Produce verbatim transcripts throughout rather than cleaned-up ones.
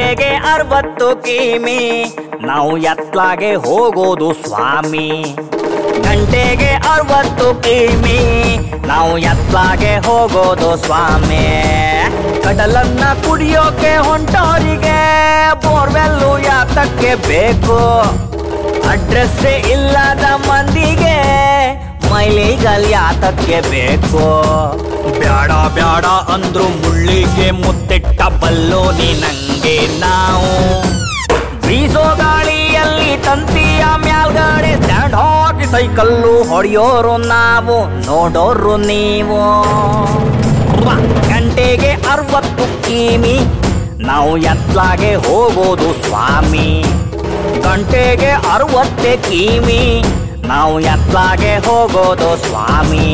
ಗಂಟೆಗೆ ಅರವತ್ತು ಕಿಮಿ ನಾವು ಎತ್ಲಾಗೆ ಹೋಗೋದು ಸ್ವಾಮಿ. ಗಂಟೆಗೆ ಅರವತ್ತು ಕಿಮಿ ನಾವು ಎತ್ಲಾಗೆ ಹೋಗೋದು ಸ್ವಾಮಿ. ಕಡಲನ್ನ ಕುಡಿಯೋಕೆ ಹೊಂಟೋರಿಗೆ ಬೋರ್ವೆಲ್ಲು ಯಾತಕ್ಕೆ ಬೇಕು? ಅಡ್ರೆಸ್ ಇಲ್ಲದ ಮಂದಿಗೆ ಮೈಲಿಗಲ್ ಯಾತಕ್ಕೆ ಬೇಕು? ಬ್ಯಾಡ ಬ್ಯಾಡ ಅಂದ್ರು ಮುಳ್ಳಿಗೆ ಮುತ್ತಿಟ್ಟ ಬಲ್ಲೋನಿ ನಂಗೆ ನಾವು. ಬೀಸೋ ಗಾಳಿಯಲ್ಲಿ ತಂತಿಯ ಮ್ಯಾಲ್ಗಡೆ ಸ್ಟ್ಯಾಂಡ್ ಹಾಕಿ ಸೈಕಲ್ಲು ಹೊಡೆಯೋರು ನಾವು, ನೋಡೋರು ನೀವು. ಗಂಟೆಗೆ ಅರವತ್ತು ಕಿಮಿ ನಾವು ಎತ್ಲಾಗೆ ಹೋಗೋದು ಸ್ವಾಮಿ. ಗಂಟೆಗೆ ಅರವತ್ತೆ ಕಿಮಿ ನಾವು ಎತ್ಲಾಗೆ ಹೋಗೋದು ಸ್ವಾಮಿ.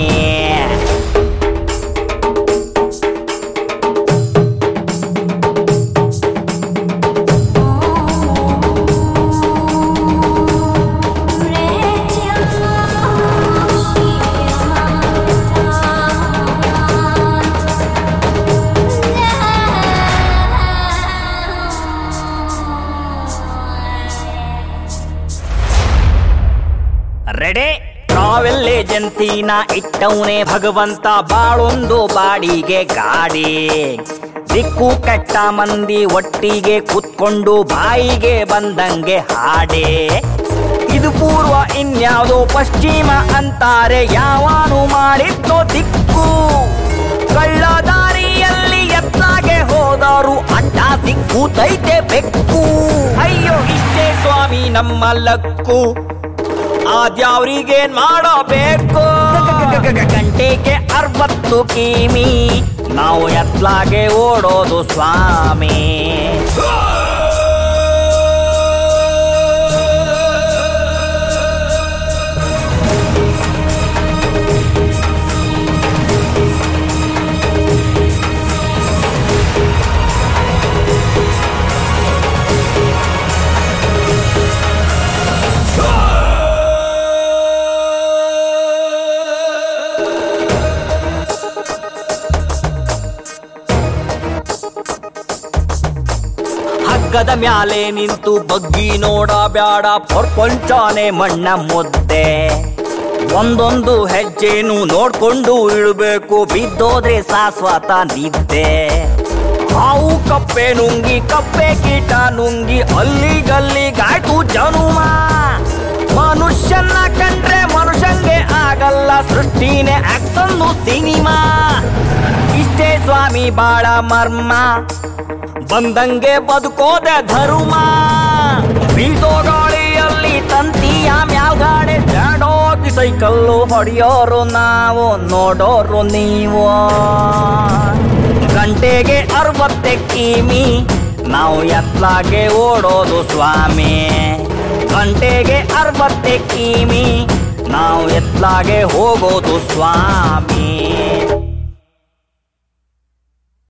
ರೆಡೆ ಟ್ರಾವೆಲ್ ಏಜೆನ್ಸಿನ ಇಟ್ಟವನೇ ಭಗವಂತ, ಬಾಳೊಂದು ಬಾಡಿಗೆ ಗಾಡಿ. ದಿಕ್ಕು ಕೆಟ್ಟ ಮಂದಿ ಒಟ್ಟಿಗೆ ಕೂತ್ಕೊಂಡು ಬಾಯಿಗೆ ಬಂದಂಗೆ ಹಾಡೆ. ಇದು ಪೂರ್ವ ಇನ್ಯಾವುದೋ ಪಶ್ಚಿಮ ಅಂತಾರೆ, ಯಾವಾನು ಮಾಡಿದ್ದೋ ದಿಕ್ಕು. ಕಳ್ಳ ದಾರಿಯಲ್ಲಿ ಎತ್ತಾಗೆ ಹೋದರು ಅಡ್ಡ ಸಿಕ್ಕೂತೈತೆ ಬೆಕ್ಕು. ಅಯ್ಯೋ ಇಷ್ಟೇ ಸ್ವಾಮಿ ನಮ್ಮ ಲಕ್ಕು, ಆದ್ಯಾವ್ರಿಗೇನ್ ಮಾಡಬೇಕು? ಗಂಟೆಗೆ ಅರವತ್ತು ಕಿಮಿ ನಾವು ಎತ್ಲಾಗೆ ಓಡೋದು ಸ್ವಾಮಿ. ಹಗ್ಗದ ಮ್ಯಾಲೆ ನಿಂತು ಬಗ್ಗಿ ನೋಡ ಬ್ಯಾಡ, ಪ್ರಪಂಚನೇ ಮಣ್ಣ ಮುದ್ದೆ. ಒಂದೊಂದು ಹೆಜ್ಜೆನು ನೋಡ್ಕೊಂಡು ಇಳಬೇಕು, ಬಿದ್ದೋದ್ರೆ ಶಾಶ್ವತ ನಿದ್ದೆ. ಹಾವು ಕಪ್ಪೆ ನುಂಗಿ ಕಪ್ಪೆ ಕೀಟ ನುಂಗಿ ಅಲ್ಲಿಗಲ್ಲಿಗಾಯ್ತು ಜನುಮ. ಮನುಷ್ಯನ ಕಂಡ್ರೆ ಮನುಷ್ಯಂಗೆ ಆಗಲ್ಲ, ಸೃಷ್ಟಿನೇ ಆಕ್ಷನ್ನು ಸಿನಿಮಾ. ಇಷ್ಟೇ ಸ್ವಾಮಿ ಬಾಳ ಮರ್ಮ, ಬಂದಂಗೆ ಬದುಕೋದ ಧರ್ಮ. ಬೀಸೋ ಗಾಳಿಯಲ್ಲಿ ತಂತಿಯ ಮ್ಯಾಲ್ಗಡೆ ಜಾಡೋಗಿ ಸೈಕಲ್ಲು ಹೊಡೆಯೋರು ನಾವು, ನೋಡೋರು ನೀವು. ಗಂಟೆಗೆ ಅರವತ್ತೆ ಕಿಮಿ ನಾವು ಎತ್ಲಾಗೆ ಓಡೋದು ಸ್ವಾಮಿ. ಗಂಟೆಗೆ ಅರವತ್ತೆ ಕಿಮಿ ನಾವು ಎತ್ಲಾಗೆ ಹೋಗೋದು ಸ್ವಾಮಿ.